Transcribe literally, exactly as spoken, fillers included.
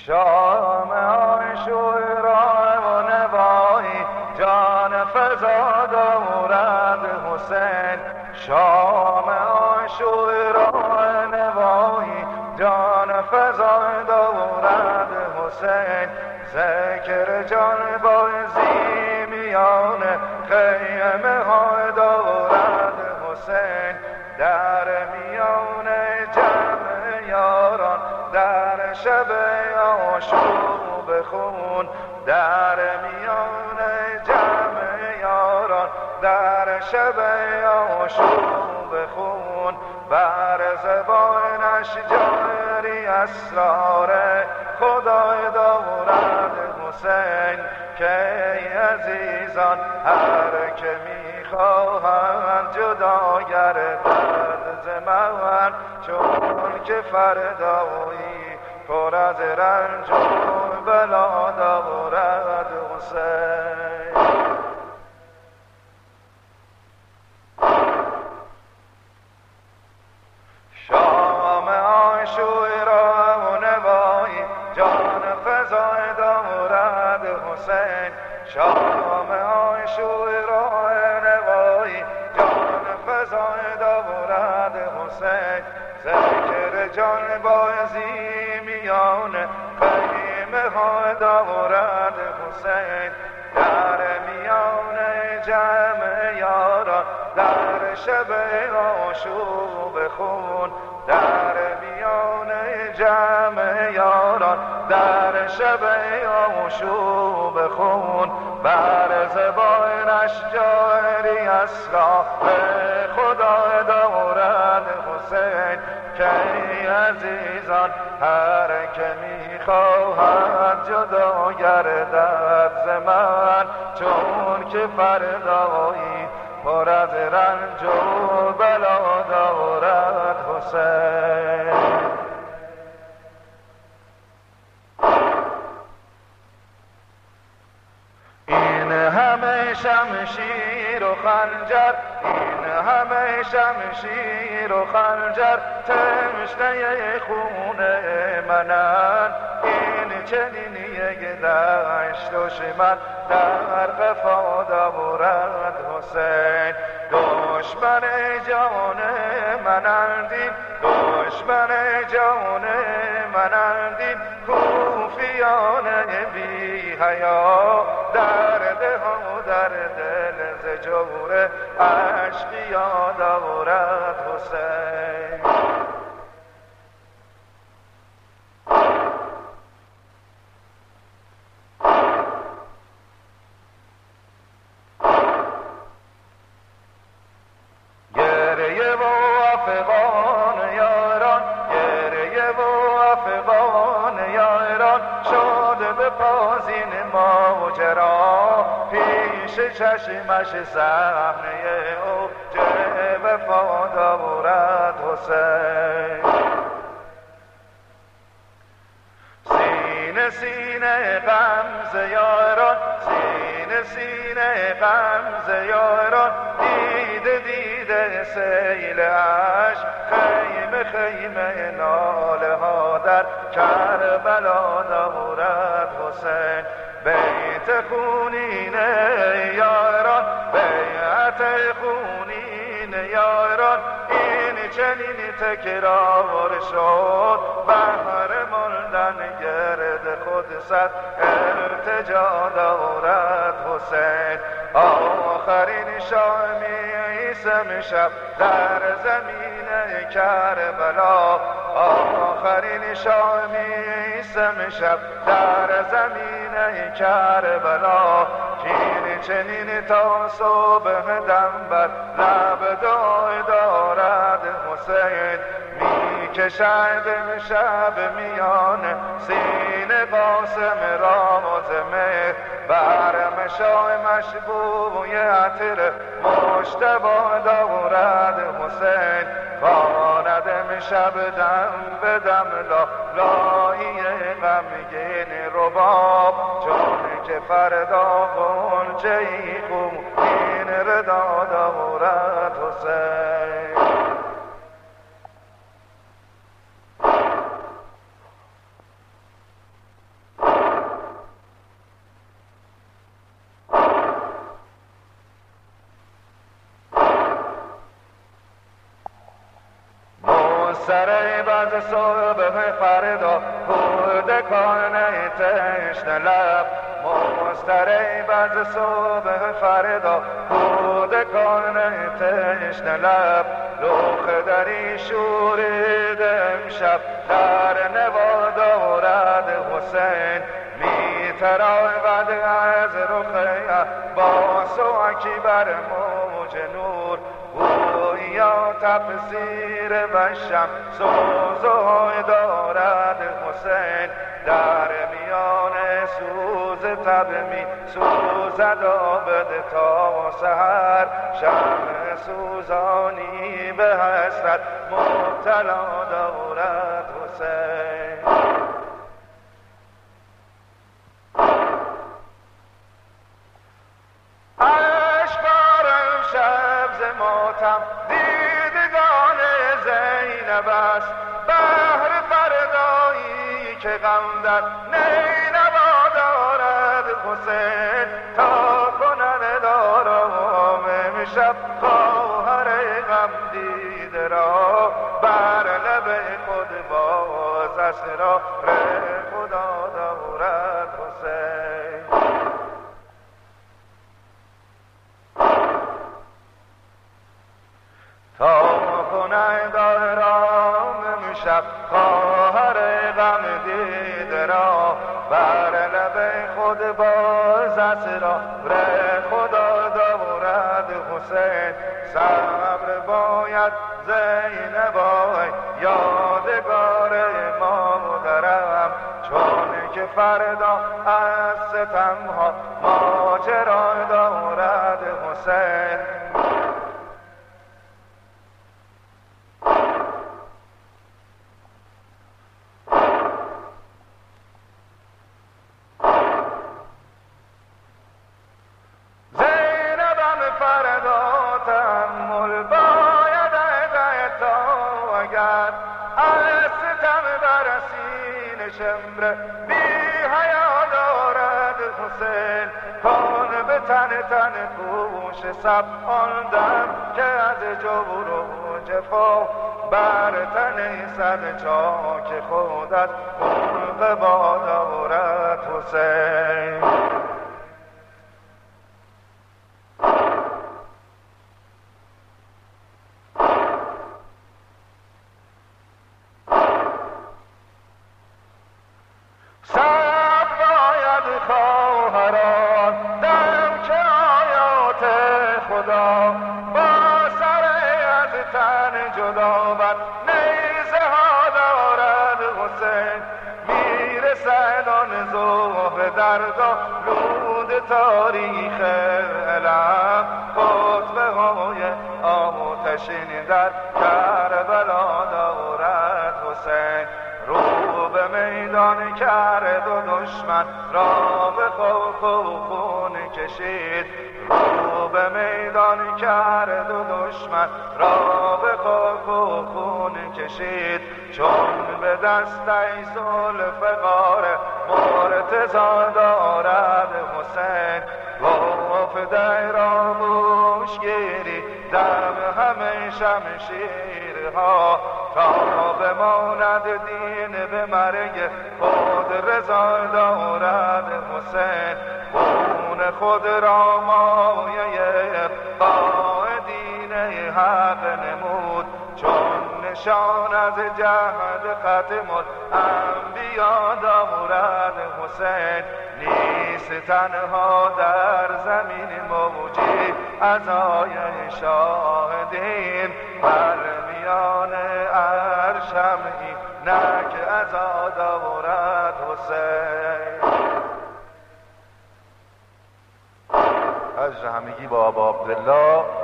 شام عاشورا و نوایی جان فضا دارد حسین. شام عاشورا و نوایی جان فضا دارد حسین. ذکر جان بازی میان خیمه ها دارد حسین. در میان جمع یاران در شب آشوب خون، در میان جمع یاران در شب آشوب خون، بر زبانش جاری اسرار خدای دارد حسین. که عزیزان هر که میخواهند جدا گردد ز من، چون که فردایی پر از رنج و بلا دارد حسین. شام عاشورا و نوایی جان فضا دارد حسین. شام عاشورا و نوایی جان فضا دارد حسین. ذکر جان بازی میان خیمه ها دارد حسین. در میان جمع یاران در شب آشوب خون، در میان جمع یاران در شب آشوب خون، بر زبانش جاری اسرار خدا دارد حسین. که عزیزان هر که میخواهد جدا گردد ز من، چون که فردایی پر از رنج و بلا دارد حسین. این همه شمشیر و خنجر، این همه شمشیر و خنجر تشنه خون منن. این چنین یک دشت و شمن در قفا دارد حسین. دشمن جان منندین، دشمن جان منندین، کوفیان بی حیا در ده و در دل ز جور اشقیا دارد حسین. گریه و افغان یاران، گریه و افغان یاران شد به پازین ماجرا. پیش چشمش صحنه اوج وفا دارد حسین. سینه سینه غمز یاران، سینه سینه غمز یاران، دیده دیده سیل عشق، خیمه خیمه ناله ها در کربلا دارد حسین. بیت خونین یاران، بیعت خونین یاران، این چنین تکرار شد. بهر ماندن گرد خود صد ارتجا دارد حسین. آخرین شامی سم شب در زمین کربلا، آخرین شامی سم شب در زمین کربلا. کین چنین تا صبح دم بر لب دعای دارد حسین. می کشد شب میان سینه قاسم راز مهر، بر مشای مشبوی عطر مجتبی دارد حسین. خواند امشب دم به دم لا لایی غمگین رباب، چون که فردا غنچه خونین ردا دارد حسین. مستره باز صبح فردا کودکانه تشنه لب مستره باز صبح فردا کودکانه تشنه لب لوخ دری شورید امشب در نوا دارد حسین می تراود از رخ عباس و اکبر موج نور گویا تفسیر و شمس و ضحی دارد حسین در میان سوز تب می سوزد آبد تا سحر شمع سوزانی به حسرت مبتلا دارد حسین اشکارم شب ز ماتم دیدگان زینب است بهر فردایی که غم در نینوا دارد حسین تا کنن دارم امشب خواهر غم دیده را بر لب خود باز اسرار خدا دارد حسین تا کنند آرام امشب خواهر غم دیده را بر لب خود باز اسرار خدا دارد حسین صبر باید زینبای یادگار مادرم چون که فردا از ستمها ماجرا دارد حسین فردا تحمل باید تا اگر از ستم بر سینه شمر بی حیا دارد حسین کن به تن تن پوش سب آن دم که از جور و جفا بر تن صد چاک خودت خلق با دارد حسین سب باید خواهران دم که آیات خدا با سر از تن جدا بر نیزه ها دارد حسین میرسد آن ذوق درد و لود تاریخ علم خطبه های آتشین در کربلا دارد حسین رو به میدان کرد و دشمن را به خوف و خون کشید رو به میدان کرد و دشمن را به خوف و خون کشید چون به دست ای ذوالفقار مرتضی دارد حسین گفت ای راموش گیری دم همه شمشیرها تا بماند دین به مرگ خود رضا دارد حسین خون خود را مایه قائدین حق نمود چون نشان از جهد ختم الانبیا دارد حسین نیست تنها در زمین موجی عزای شاهدین بر میان عرشم اینک عزا دارد حسین. از همگی با آبا عبدالله